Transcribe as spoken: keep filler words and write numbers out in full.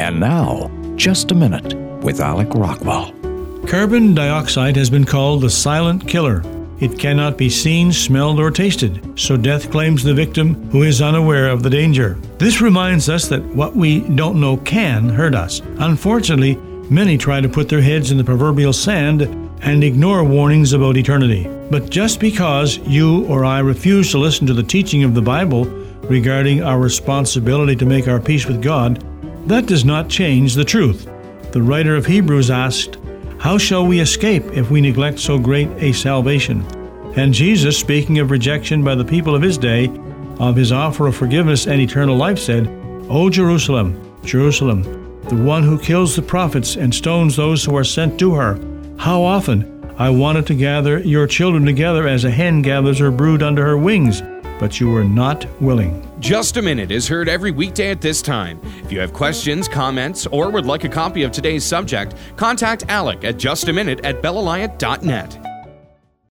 And now, Just a Minute with Alec Rockwell. Carbon dioxide has been called the silent killer. It cannot be seen, smelled, or tasted, so death claims the victim who is unaware of the danger. This reminds us that what we don't know can hurt us. Unfortunately, many try to put their heads in the proverbial sand and ignore warnings about eternity. But just because you or I refuse to listen to the teaching of the Bible regarding our responsibility to make our peace with God, that does not change the truth. The writer of Hebrews asked, "How shall we escape if we neglect so great a salvation?" And Jesus, speaking of rejection by the people of his day, of his offer of forgiveness and eternal life, said, "O Jerusalem, Jerusalem, the one who kills the prophets and stones those who are sent to her, how often I wanted to gather your children together as a hen gathers her brood under her wings, but you were not willing." Just a Minute is heard every weekday at this time. If you have questions, comments, or would like a copy of today's subject, contact Alec at just a minute at bell alliant dot net.